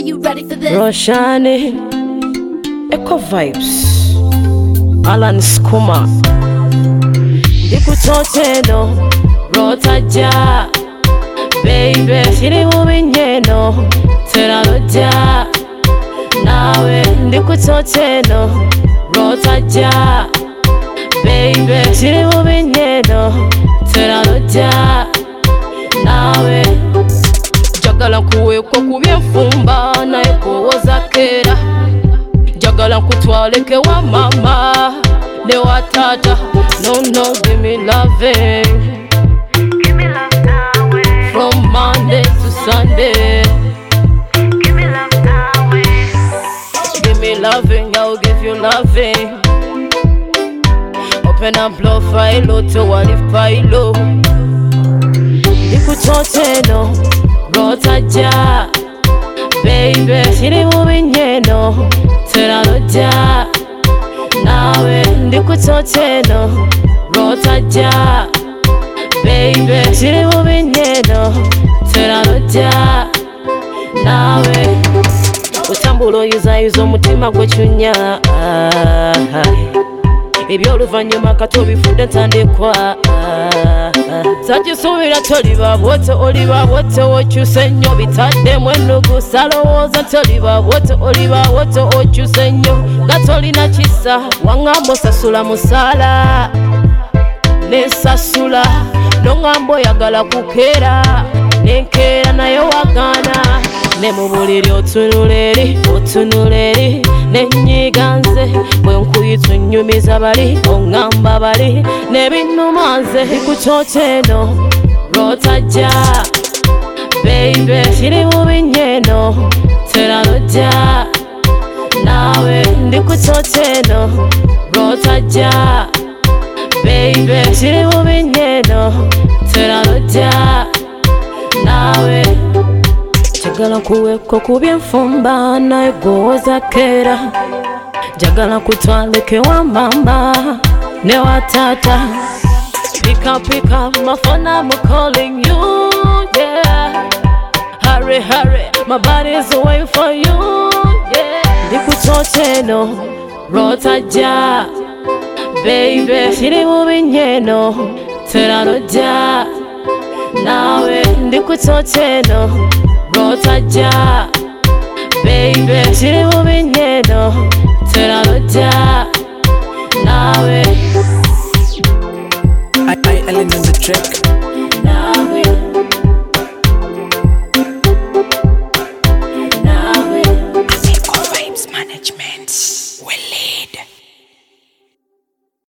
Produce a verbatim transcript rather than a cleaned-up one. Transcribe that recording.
you ready for this? Roshani, Echo Vibes, Alan Skuma, Dikutoteno, Rotaja, baby, Shiri Mubinyeno, Teraroja, Nawe, Dikutoteno, Rotaja, baby, Shiri Mubinyeno, Teraroja, Nawe. Jagala kuwe kwa kubyefumba na ekowoza kera. Jagala kutwaleke wa mama ne wa tata. No no, give me loving, Give me love now, way. from Monday to Sunday. Give me love now, way. Give me loving, I'll give you loving. Open up blow file to what if file. Dikutoteno, Rotaja, baby, Shiri Mubinyeno, Teraroja, Nawe, Dikutoteno, Rotaja, baby, Shiri Mubinyeno, Teraroja, Nawe. Utambulo yuza yuzo mutima gwechunya, ebyoluvanyuma kato bifude ntandikwa. Sajisubira toliba bwoto oliba bwoto okyuse nnyo bitaddemu ennugu salowooza toliba bwoto oliba bwoto okyuse nnyo nga tolina kisa waŋŋamba osasula musaala nensasula noŋŋamba oyagala kukeera nenkeera naye wagaana ne mu buliri otunula eri otunula eri nenyiga nze bwe nkuyita onnyumiza bali oŋŋamba bali n'ebinnuma nze Dikutoteno, Rotaja, baby, Shiri Mubinyeno, Teraroja, Nawe, Dikutoteno, Rotaja, baby, Shiri Mubinyeno, Teraroja, Nawe. Jagala kuweko kubyefumba na egowoza kera. Jagala kutwaleke wa mama ne wa tata. Pick up, pick up my phone, I'm calling you, yeah. Hurry, hurry, my body's waiting for you, yeah. Dikutoteno, Rotaja, baby, Shiri Mubinyeno, Teraroja, Nawe, Dikutoteno, Rotaja, baby, Shiri Mubinyeno, Teraroja, Nawe. I, I, Ellen on the track.